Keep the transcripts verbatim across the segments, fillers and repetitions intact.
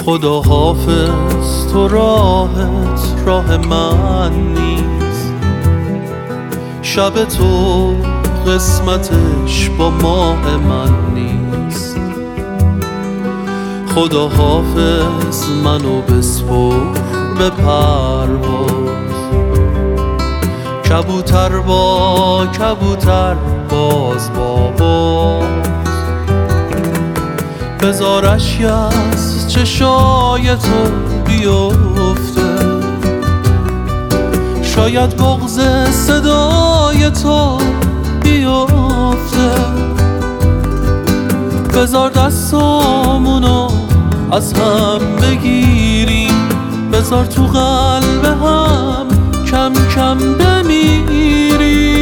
خدا حافظ، تو راهت راه من نیست، شب تو قسمتش با ماه من نیست. خدا حافظ، منو بسپر به پرواز، کبوتر با کبوتر باز با باز، بذارش از چشای تو بیفته، شاید بغض صدای تو بیفته. بذار دستامونو از هم بگیریم، بذار تو قلب هم کم کم بمیریم.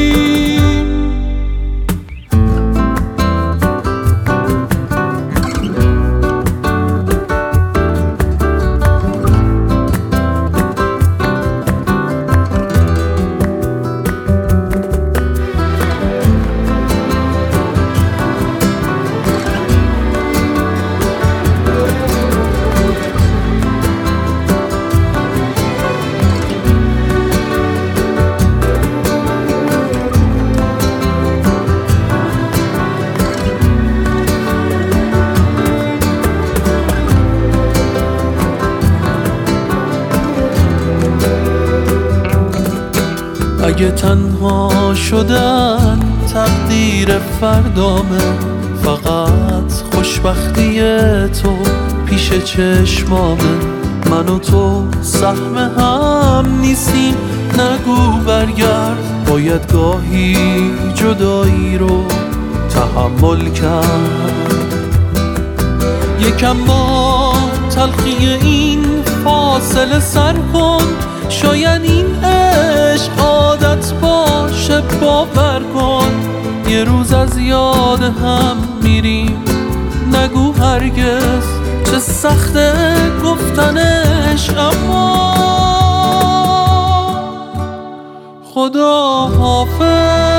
اگه تنها شدن تقدیر فردامه، فقط خوشبختی تو پیش چشمامه. من و تو سهم هم نیستیم، نگو برگرد، باید گاهی جدایی رو تحمل کرد. یکم با تلخی این فاصله سر کن، شاید این عشق عادت باشه، باور کن. یه روز از یاد هم میریم، نگو هرگز چه سخته گفتنش، اما خدا حافظ.